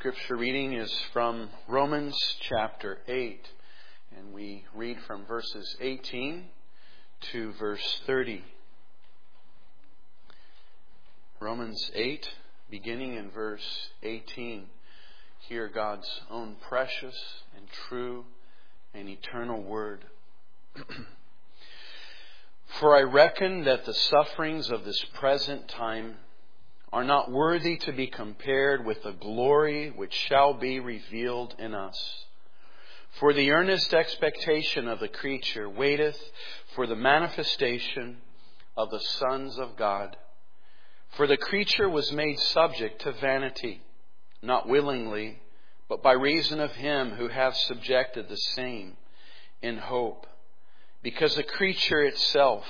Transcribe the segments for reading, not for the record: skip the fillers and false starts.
scripture reading is from Romans chapter 8, and we read from verses 18 to verse 30. Romans 8, beginning in verse 18. Hear God's own precious and true and eternal word. For I reckon that the sufferings of this present time are not worthy to be compared with the glory which shall be revealed in us. For the earnest expectation of the creature waiteth for the manifestation of the sons of God. For the creature was made subject to vanity, not willingly, but by reason of him who hath subjected the same, in hope. Because the creature itself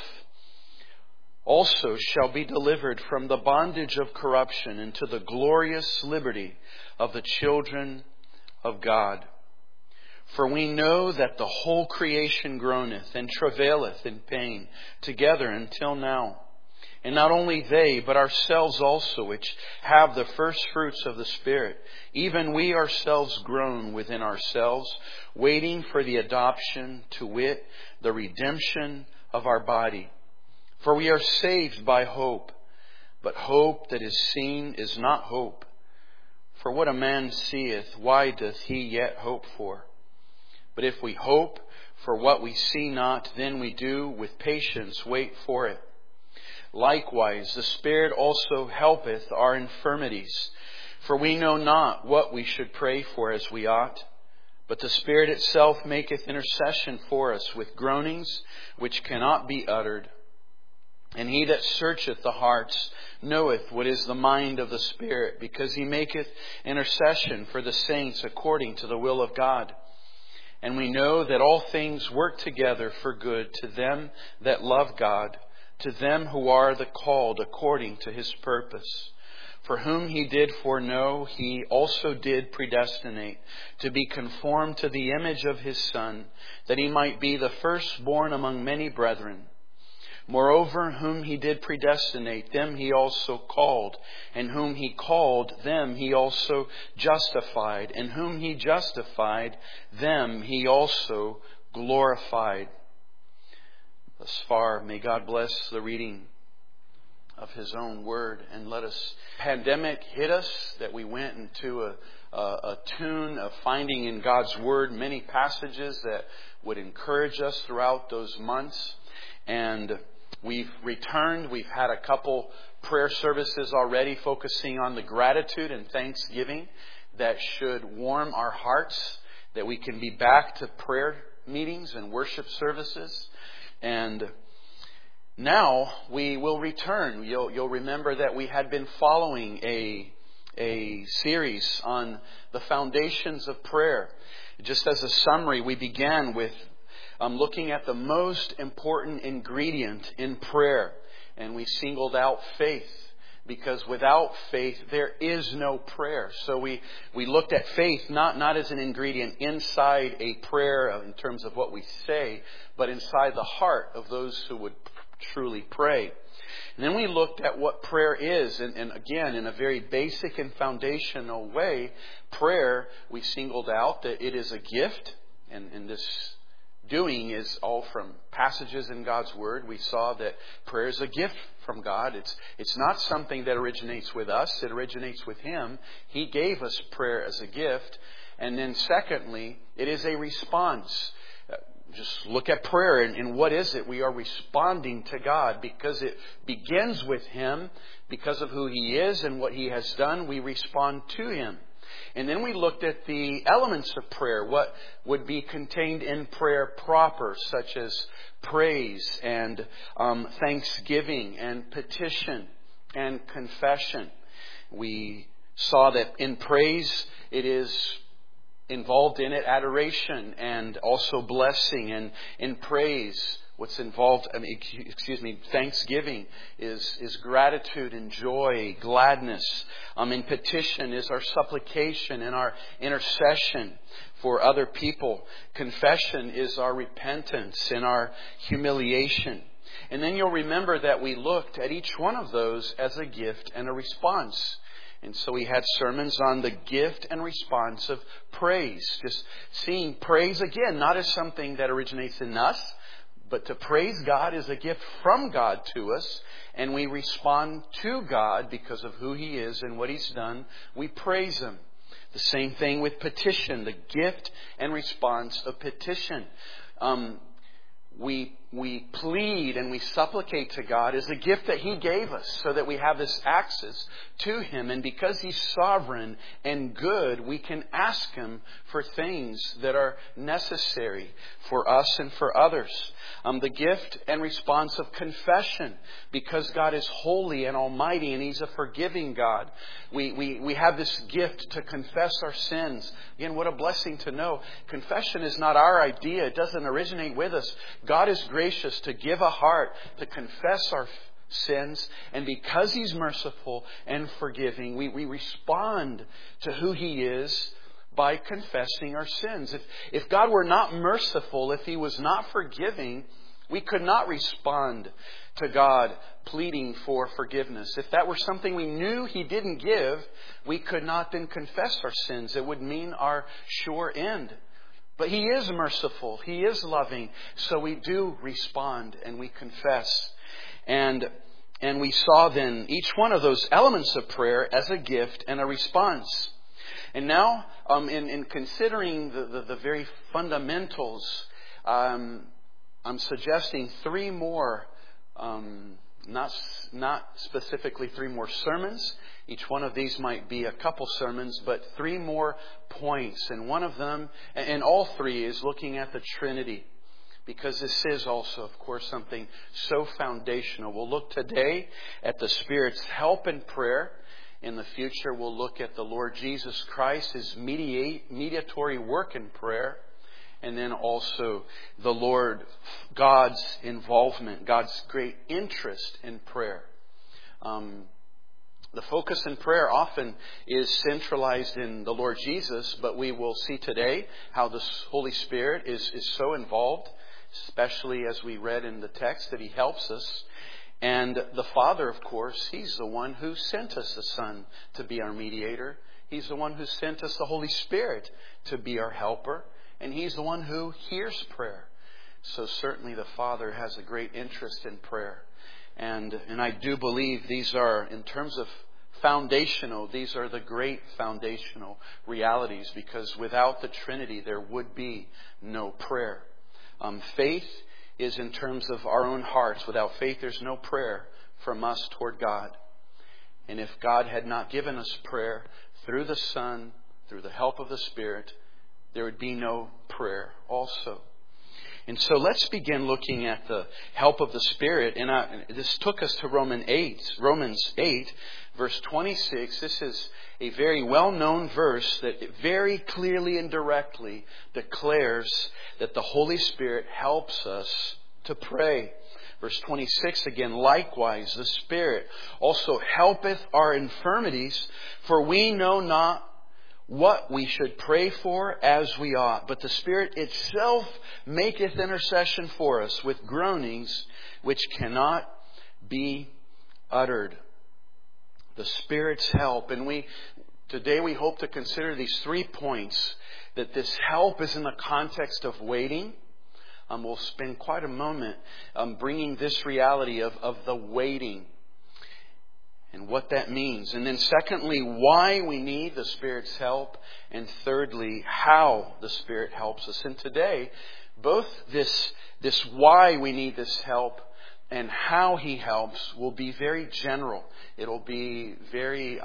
also shall be delivered from the bondage of corruption into the glorious liberty of the children of God. For we know that the whole creation groaneth and travaileth in pain together until now. And not only they, but ourselves also, which have the first fruits of the Spirit, even we ourselves groan within ourselves, waiting for the adoption, to wit, the redemption of our body. For we are saved by hope, but hope that is seen is not hope. For what a man seeth, why doth he yet hope for? But if we hope for what we see not, then we do with patience wait for it. Likewise, the Spirit also helpeth our infirmities. For we know not what we should pray for as we ought, but the Spirit itself maketh intercession for us with groanings which cannot be uttered. And he that searcheth the hearts knoweth what is the mind of the Spirit, because he maketh intercession for the saints according to the will of God. And we know that all things work together for good to them that love God, to them who are the called according to his purpose. For whom he did foreknow, he also did predestinate to be conformed to the image of his Son, that he might be the firstborn among many brethren. Moreover, whom he did predestinate, them he also called. And whom he called, them he also justified. And whom he justified, them he also glorified. Thus far, may God bless the reading of his own word. And let us, pandemic hit us, that we went into a tune of finding in God's word many passages that would encourage us throughout those months. And we've returned. We've had a couple prayer services already focusing on the gratitude and thanksgiving that should warm our hearts, that we can be back to prayer meetings and worship services. And now we will return. You'll remember that we had been following a series on the foundations of prayer. Just as a summary, we began with looking at the most important ingredient in prayer. And we singled out faith, because without faith there is no prayer. So we looked at faith not as an ingredient inside a prayer in terms of what we say, but inside the heart of those who would truly pray. And then we looked at what prayer is. And again, in a very basic and foundational way, prayer, we singled out that it is a gift. And this doing is all from passages in God's Word. We saw that prayer is a gift from God. It's not something that originates with us. It originates with Him. He gave us prayer as a gift. And then secondly, it is a response. Just look at prayer and what is it? We are responding to God because it begins with Him. Because of who He is and what He has done, we respond to Him. And then we looked at the elements of prayer, what would be contained in prayer proper, such as praise and thanksgiving and petition and confession. We saw that in praise, it is involved in it adoration and also blessing. And in praise, what's involved, thanksgiving is gratitude and joy, gladness. In petition is our supplication and our intercession for other people. Confession is our repentance and our humiliation. And then you'll remember that we looked at each one of those as a gift and a response. And so we had sermons on the gift and response of praise. Just seeing praise again, not as something that originates in us, but to praise God is a gift from God to us. And we respond to God because of who He is and what He's done. We praise Him. The same thing with petition, the gift and response of petition. We plead and we supplicate to God as a gift that He gave us so that we have this access to Him. And because He's sovereign and good, we can ask Him for things that are necessary for us and for others. The gift and response of confession, because God is holy and almighty and He's a forgiving God. We have this gift to confess our sins. Again, what a blessing to know. Confession is not our idea. It doesn't originate with us. God is gracious to give a heart to confess our sins. And because He's merciful and forgiving, we respond to who He is by confessing our sins. If God were not merciful, if He was not forgiving, we could not respond to God pleading for forgiveness. If that were something we knew He didn't give, we could not then confess our sins. It would mean our sure end. But He is merciful. He is loving. So we do respond and we confess. And we saw then each one of those elements of prayer as a gift and a response. And now, in considering the very fundamentals, I'm suggesting three more, not specifically three more sermons. Each one of these might be a couple sermons, but three more points. And one of them, and all three, is looking at the Trinity. Because this is also, of course, something so foundational. We'll look today at the Spirit's help in prayer. In the future, we'll look at the Lord Jesus Christ, His mediatory work in prayer. And then also the Lord, God's involvement, God's great interest in prayer. The focus in prayer often is centralized in the Lord Jesus, but we will see today how the Holy Spirit is so involved, especially as we read in the text that He helps us. And the Father, of course, He's the one who sent us the Son to be our mediator. He's the one who sent us the Holy Spirit to be our helper. And He's the one who hears prayer. So certainly the Father has a great interest in prayer. And I do believe these are, in terms of foundational, these are the great foundational realities. Because without the Trinity, there would be no prayer. Faith is in terms of our own hearts. Without faith, there's no prayer from us toward God. And if God had not given us prayer through the Son, through the help of the Spirit, there would be no prayer also. And so let's begin looking at the help of the Spirit. And this took us to Romans 8, verse 26. This is a very well-known verse that very clearly and directly declares that the Holy Spirit helps us to pray. Verse 26 again, likewise the Spirit also helpeth our infirmities, for we know not what we should pray for as we ought. But the Spirit itself maketh intercession for us with groanings which cannot be uttered. The Spirit's help. And today we hope to consider these 3 points. That this help is in the context of waiting. We'll spend quite a moment bringing this reality of the waiting and what that means. And then secondly, why we need the Spirit's help. And thirdly, how the Spirit helps us. And today, both this why we need this help and how He helps will be very general. It'll be very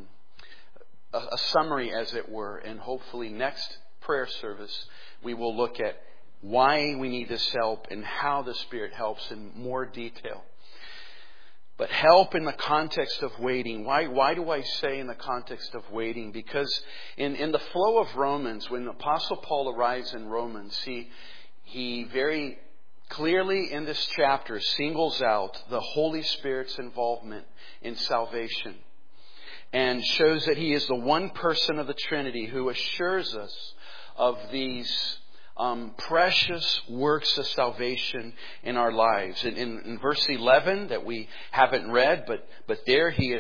a summary, as it were. And hopefully next prayer service, we will look at why we need this help and how the Spirit helps in more detail. But help in the context of waiting. Why do I say in the context of waiting? Because in the flow of Romans, when the Apostle Paul arrives in Romans, he very clearly in this chapter singles out the Holy Spirit's involvement in salvation. And shows that He is the one person of the Trinity who assures us of these precious works of salvation in our lives. In verse 11 that we haven't read, but there he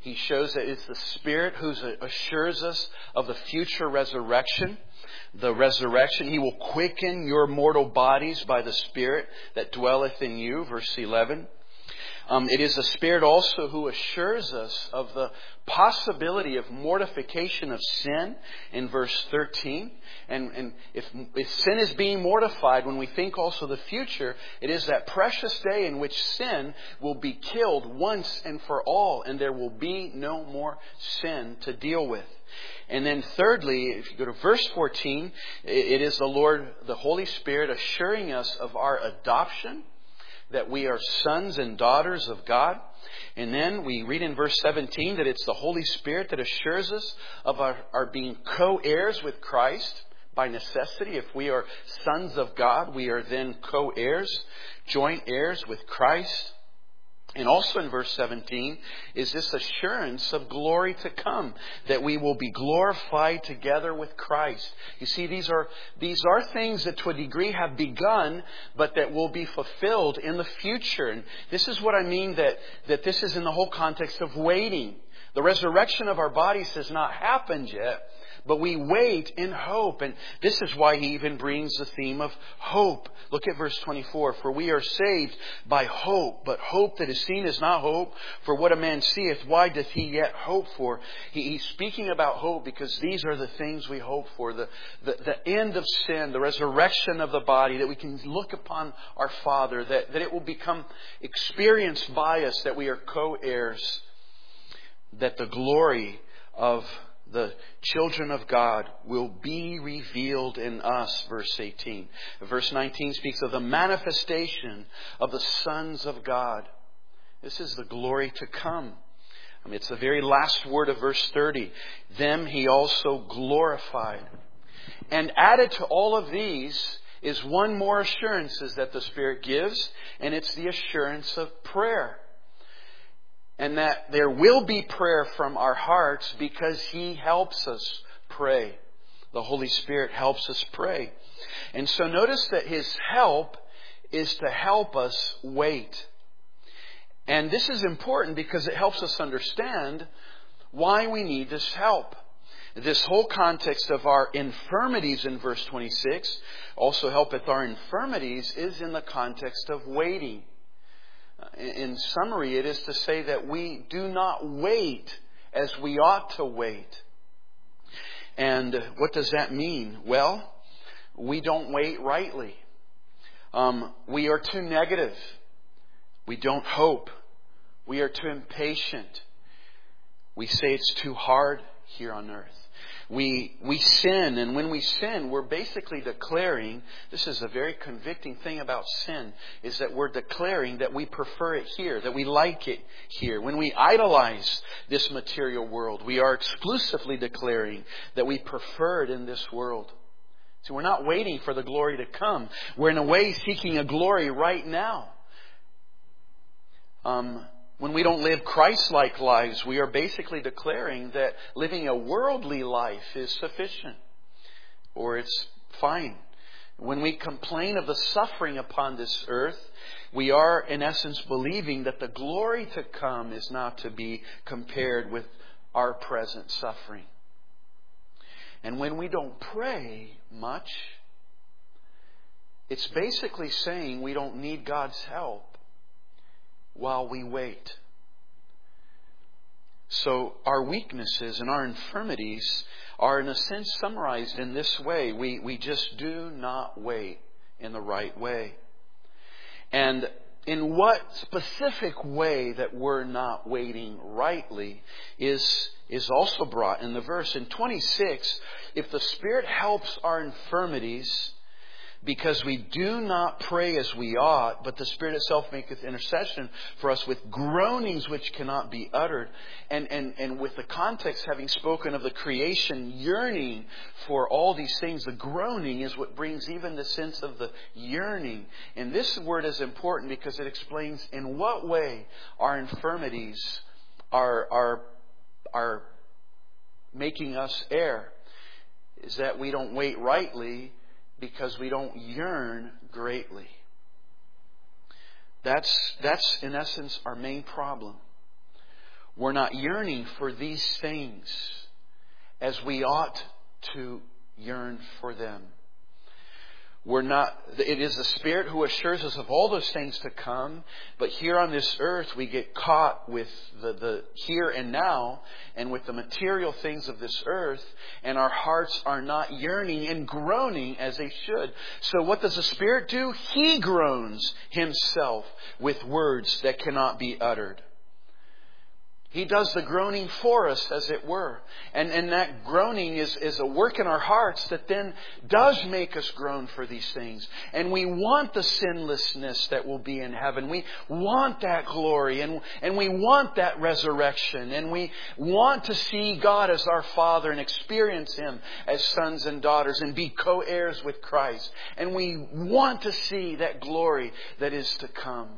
He shows that it's the Spirit who assures us of the future resurrection. The resurrection, He will quicken your mortal bodies by the Spirit that dwelleth in you, verse 11. It is the Spirit also who assures us of the possibility of mortification of sin in verse 13. And if sin is being mortified, when we think also the future, it is that precious day in which sin will be killed once and for all, and there will be no more sin to deal with. And then thirdly, if you go to verse 14, it is the Lord, the Holy Spirit, assuring us of our adoption, that we are sons and daughters of God. And then we read in verse 17 that it's the Holy Spirit that assures us of our being co-heirs with Christ by necessity. If we are sons of God, we are then co-heirs, joint heirs with Christ. And also in verse 17 is this assurance of glory to come, that we will be glorified together with Christ. You see, these are things that to a degree have begun, but that will be fulfilled in the future. And this is what I mean that this is in the whole context of waiting. The resurrection of our bodies has not happened yet, but we wait in hope. And this is why he even brings the theme of hope. Look at verse 24. For we are saved by hope, but hope that is seen is not hope. For what a man seeth, why doth he yet hope for? He's speaking about hope because these are the things we hope for. The end of sin, the resurrection of the body, that we can look upon our Father, that it will become experienced by us, that we are co-heirs, that the glory of the children of God will be revealed in us, verse 18. Verse 19 speaks of the manifestation of the sons of God. This is the glory to come. It's the very last word of verse 30. Them he also glorified. And added to all of these is one more assurance that the Spirit gives, and it's the assurance of prayer. And that there will be prayer from our hearts because He helps us pray. The Holy Spirit helps us pray. And so notice that His help is to help us wait. And this is important because it helps us understand why we need this help. This whole context of our infirmities in verse 26, also helpeth our infirmities, is in the context of waiting. In summary, it is to say that we do not wait as we ought to wait. And what does that mean? Well, we don't wait rightly. We are too negative. We don't hope. We are too impatient. We say it's too hard here on earth. We sin, and when we sin, we're basically declaring, this is a very convicting thing about sin, is that we're declaring that we prefer it here, that we like it here. When we idolize this material world, we are exclusively declaring that we prefer it in this world. So we're not waiting for the glory to come. We're in a way seeking a glory right now. When we don't live Christ-like lives, we are basically declaring that living a worldly life is sufficient, or it's fine. When we complain of the suffering upon this earth, we are in essence believing that the glory to come is not to be compared with our present suffering. And when we don't pray much, it's basically saying we don't need God's help while we wait. So our weaknesses and our infirmities are in a sense summarized in this way. We just do not wait in the right way. And in what specific way that we're not waiting rightly is also brought in the verse. In 26, if the Spirit helps our infirmities, because we do not pray as we ought, but the Spirit itself maketh intercession for us with groanings which cannot be uttered. And with the context having spoken of the creation yearning for all these things, the groaning is what brings even the sense of the yearning. And this word is important because it explains in what way our infirmities are making us err. Is that we don't wait rightly because we don't yearn greatly. That's in essence our main problem. we're not yearning for these things as we ought to yearn for them. It is the Spirit who assures us of all those things to come, but here on this earth we get caught with the here and now and with the material things of this earth, and our hearts are not yearning and groaning as they should. So what does the Spirit do? He groans Himself with words that cannot be uttered. He does the groaning for us, as it were. And that groaning is a work in our hearts that then does make us groan for these things. And we want the sinlessness that will be in heaven. We want that glory. And we want that resurrection. And we want to see God as our Father and experience Him as sons and daughters and be co-heirs with Christ. And we want to see that glory that is to come.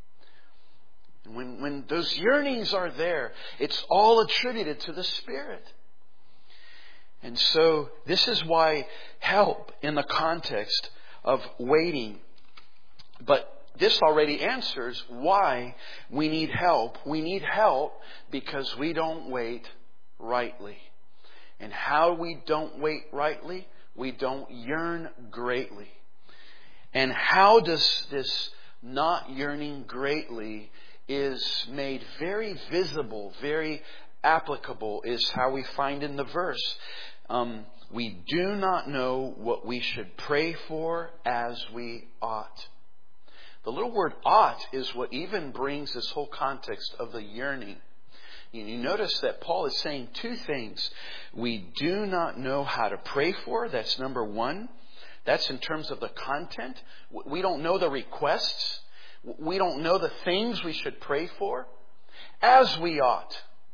When those yearnings are there, it's all attributed to the Spirit. And so this is why help in the context of waiting. But this already answers why we need help. We need help because we don't wait rightly. And how we don't wait rightly? We don't yearn greatly. And how does this not yearning greatly is made very visible, very applicable, is how we find in the verse. We do not know what we should pray for as we ought. The little word ought is what even brings this whole context of the yearning. You notice that Paul is saying two things. We do not know how to pray for. That's number one. That's in terms of the content. We don't know the requests. We don't know the things we should pray for as we ought.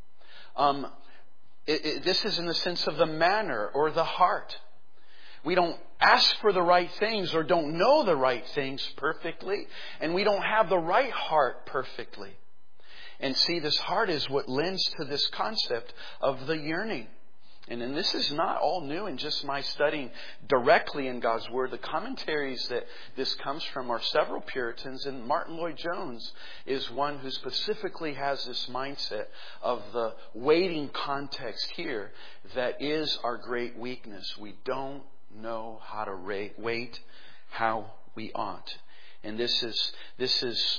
This is in the sense of the manner or the heart. We don't ask for the right things or don't know the right things perfectly. And we don't have the right heart perfectly. And see, this heart is what lends to this concept of the yearning. And this is not all new in just my studying directly in God's Word. The commentaries that this comes from are several Puritans, and Martin Lloyd-Jones is one who specifically has this mindset of the waiting context here that is our great weakness. We don't know how to wait how we ought. And this is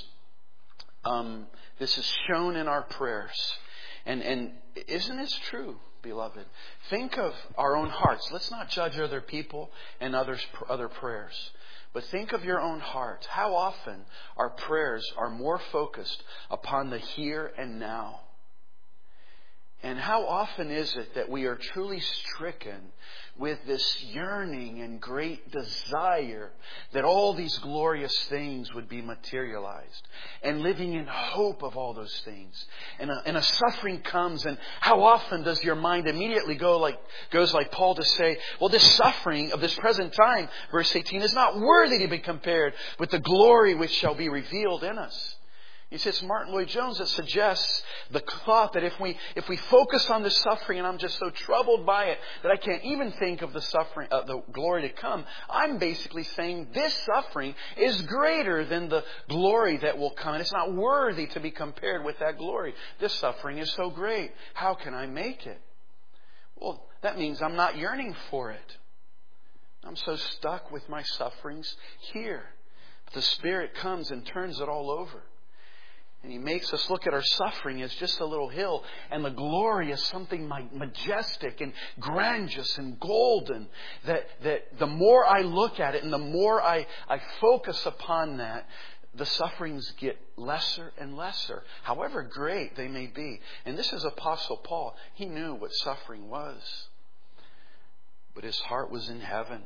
shown in our prayers. And isn't it true, beloved? Think of our own hearts. Let's not judge other people and other prayers. But think of your own heart. How often our prayers are more focused upon the here and now? And how often is it that we are truly stricken with this yearning and great desire that all these glorious things would be materialized, and living in hope of all those things? And a suffering comes, and how often does your mind immediately goes like Paul to say, well, this suffering of this present time, verse 18, is not worthy to be compared with the glory which shall be revealed in us. He says, Martin Lloyd-Jones, that suggests the thought that if we focus on the suffering, and I'm just so troubled by it that I can't even think of the suffering, the glory to come, I'm basically saying this suffering is greater than the glory that will come. And it's not worthy to be compared with that glory. This suffering is so great. How can I make it? Well, that means I'm not yearning for it. I'm so stuck with my sufferings here. But the Spirit comes and turns it all over. And He makes us look at our suffering as just a little hill, and the glory is something majestic and grandiose and golden. That the more I look at it and the more I focus upon that, the sufferings get lesser and lesser, however great they may be. And this is Apostle Paul. He knew what suffering was, but his heart was in heaven.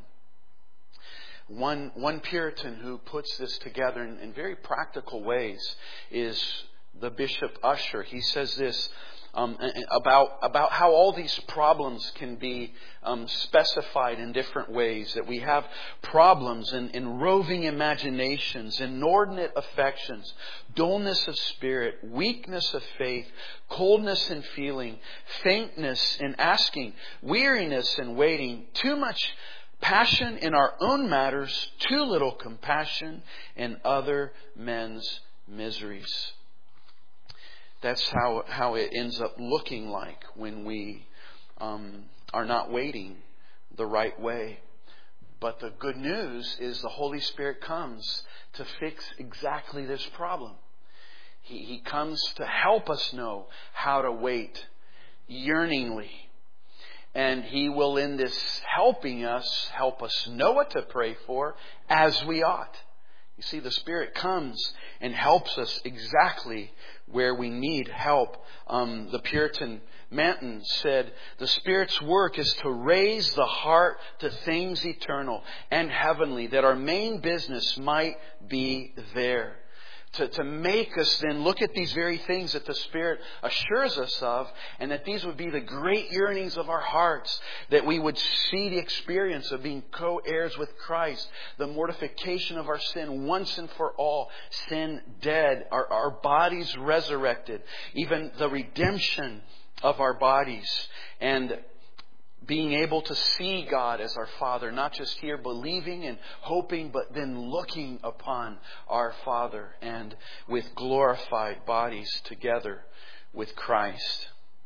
One Puritan who puts this together in very practical ways is the Bishop Ussher. He says this about how all these problems can be specified in different ways. That we have problems in roving imaginations, inordinate affections, dullness of spirit, weakness of faith, coldness in feeling, faintness in asking, weariness in waiting, too much passion in our own matters, too little compassion in other men's miseries. That's how it ends up looking like when we are not waiting the right way. But the good news is the Holy Spirit comes to fix exactly this problem. He comes to help us know how to wait yearningly. And He will, in this helping us, help us know what to pray for as we ought. You see, the Spirit comes and helps us exactly where we need help. The Puritan Manton said, the Spirit's work is to raise the heart to things eternal and heavenly, that our main business might be there. To make us then look at these very things that the Spirit assures us of, and that these would be the great yearnings of our hearts, that we would see the experience of being co-heirs with Christ, the mortification of our sin once and for all, sin dead, our bodies resurrected, even the redemption of our bodies, and being able to see God as our Father, not just here believing and hoping, but then looking upon our Father and with glorified bodies together with Christ.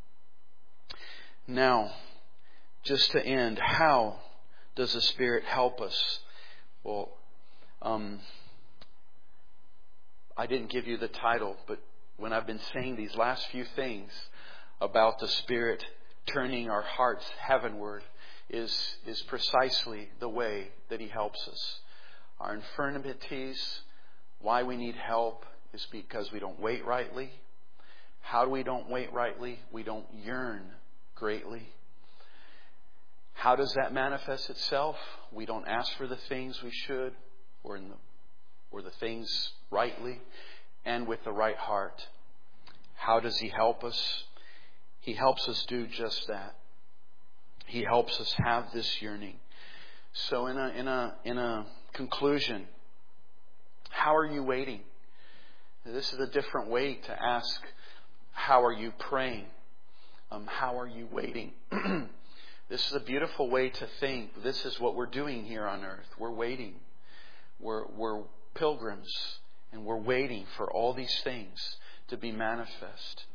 Now, just to end, how does the Spirit help us? Well, I didn't give you the title, but when I've been saying these last few things about the Spirit turning our hearts heavenward is precisely the way that He helps us. Our infirmities, why we need help, is because we don't wait rightly. How do we don't wait rightly? We don't yearn greatly. How does that manifest itself? We don't ask for the things we should, or the things rightly and with the right heart. How does He help us? He helps us do just that. He helps us have this yearning. So in a conclusion, how are you waiting? This is a different way to ask, how are you praying? How are you waiting? This is a beautiful way to think. This is what we're doing here on earth. We're waiting. We're pilgrims, and we're waiting for all these things to be manifest.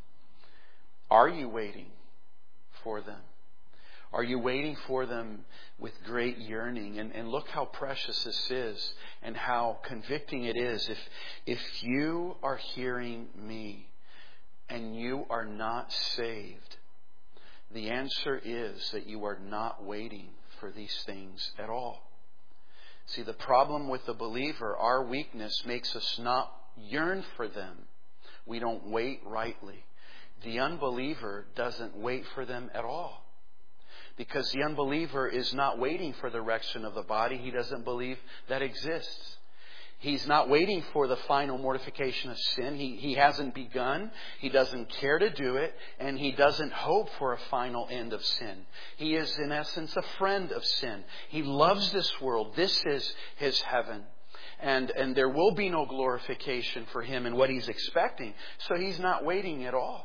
Are you waiting for them? Are you waiting for them with great yearning? And look how precious this is and how convicting it is. If you are hearing me and you are not saved, the answer is that you are not waiting for these things at all. See, the problem with the believer, our weakness makes us not yearn for them. We don't wait rightly. The unbeliever doesn't wait for them at all. Because the unbeliever is not waiting for the erection of the body. He doesn't believe that exists. He's not waiting for the final mortification of sin. He hasn't begun. He doesn't care to do it. And he doesn't hope for a final end of sin. He is, in essence, a friend of sin. He loves this world. This is his heaven. And there will be no glorification for him in what he's expecting. So he's not waiting at all.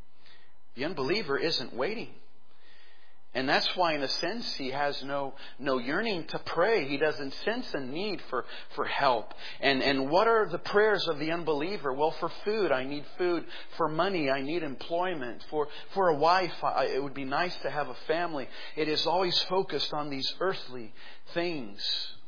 The unbeliever isn't waiting. And that's why, in a sense, he has no yearning to pray. He doesn't sense a need for help. And what are the prayers of the unbeliever? Well, for food, I need food. For money, I need employment. For a wife, it would be nice to have a family. It is always focused on these earthly things.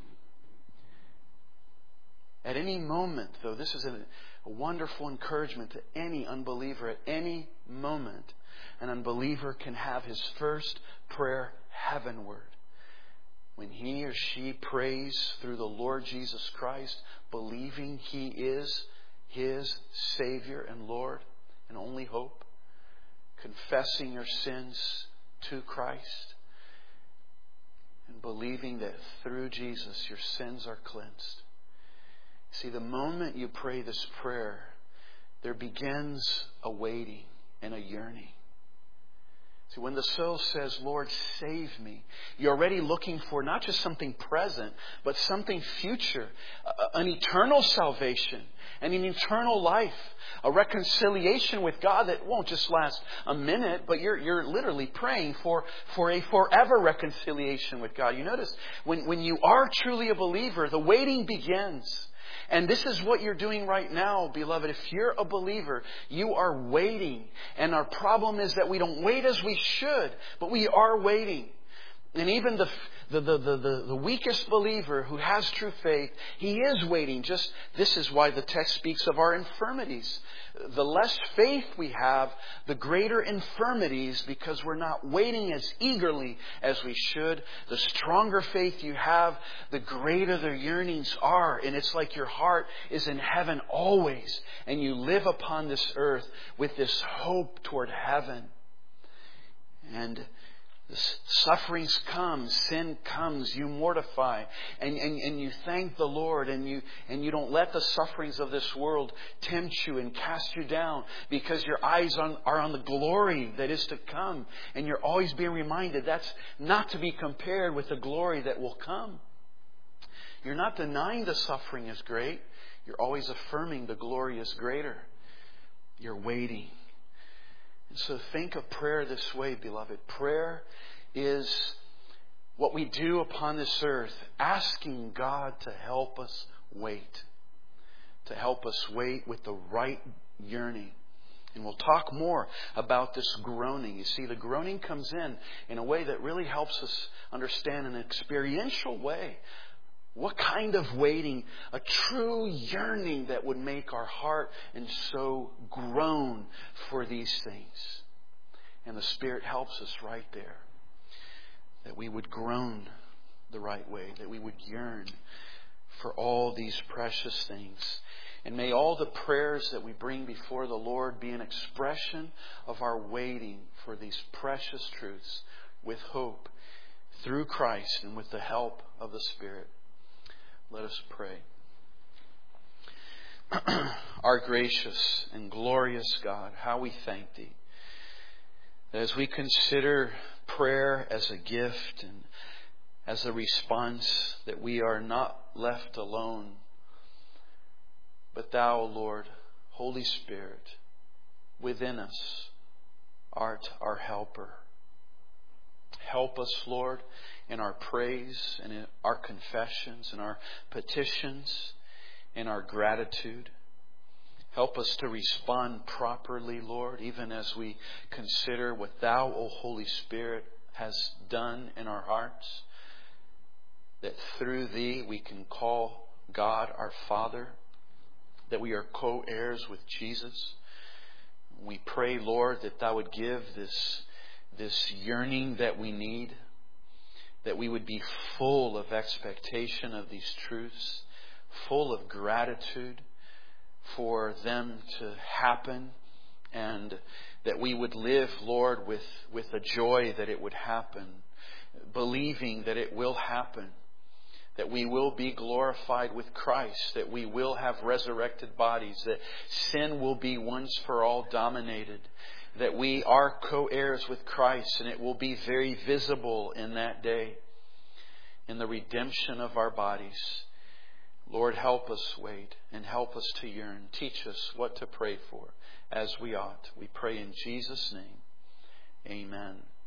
At any moment, though, this is a wonderful encouragement to any unbeliever. At any moment, an unbeliever can have his first prayer heavenward. When he or she prays through the Lord Jesus Christ, believing He is his Savior and Lord and only hope, confessing your sins to Christ, and believing that through Jesus your sins are cleansed. See, the moment you pray this prayer, there begins a waiting and a yearning. See, when the soul says, Lord, save me, you're already looking for not just something present, but something future, an eternal salvation and an eternal life, a reconciliation with God that won't just last a minute, but you're literally praying for a forever reconciliation with God. You notice, when you are truly a believer, the waiting begins. And this is what you're doing right now, beloved. If you're a believer, you are waiting. And our problem is that we don't wait as we should, but we are waiting. And even the weakest believer who has true faith, he is waiting. This is why the text speaks of our infirmities. The less faith we have, the greater infirmities, because we're not waiting as eagerly as we should. The stronger faith you have, the greater the yearnings are. And it's like your heart is in heaven always. And you live upon this earth with this hope toward heaven. And sufferings come, sin comes, you mortify, and you thank the Lord, and you don't let the sufferings of this world tempt you and cast you down, because your eyes are on the glory that is to come, and you're always being reminded that's not to be compared with the glory that will come. You're not denying the suffering is great. You're always affirming the glory is greater. You're waiting. And so think of prayer this way, beloved. Prayer is what we do upon this earth, asking God to help us wait. To help us wait with the right yearning. And we'll talk more about this groaning. You see, the groaning comes in a way that really helps us understand in an experiential way what kind of waiting, a true yearning that would make our heart and soul groan for these things. And the Spirit helps us right there. That we would groan the right way. That we would yearn for all these precious things. And may all the prayers that we bring before the Lord be an expression of our waiting for these precious truths with hope through Christ and with the help of the Spirit. Let us pray. Our gracious and glorious God, how we thank Thee. As we consider prayer as a gift and as a response, that we are not left alone, but Thou, Lord, Holy Spirit, within us art our helper. Help us, Lord, in our praise and in our confessions and our petitions and our gratitude. Help us to respond properly, Lord, even as we consider what Thou, O Holy Spirit, has done in our hearts. That through Thee we can call God our Father. That we are co-heirs with Jesus. We pray, Lord, that Thou would give this yearning that we need. That we would be full of expectation of these truths. Full of gratitude for them to happen, and that we would live, Lord, with a joy that it would happen, believing that it will happen, that we will be glorified with Christ, that we will have resurrected bodies, that sin will be once for all dominated, that we are co-heirs with Christ, and it will be very visible in that day, in the redemption of our bodies. Lord, help us wait and help us to yearn. Teach us what to pray for as we ought. We pray in Jesus' name. Amen.